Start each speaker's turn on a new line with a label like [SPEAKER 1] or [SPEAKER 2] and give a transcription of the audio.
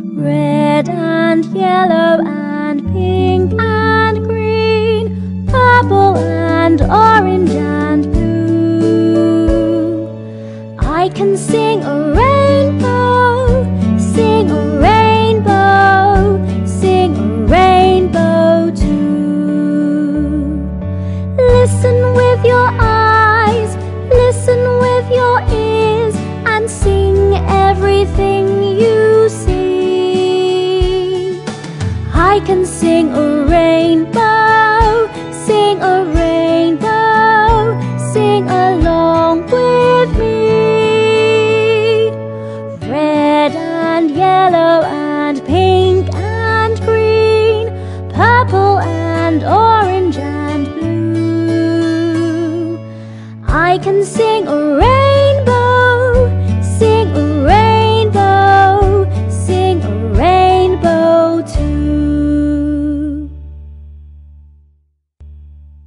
[SPEAKER 1] Red and yellow and pink and green, purple and orange and blue. I can sing a rainbow, sing a rainbow, sing a rainbow too. Listen with your eyes, listen with your ears, and sing everything you see. I can sing a rainbow, sing a rainbow, sing along with me. Red and yellow and pink and green, purple and orange and blue. I can sing a rainbow,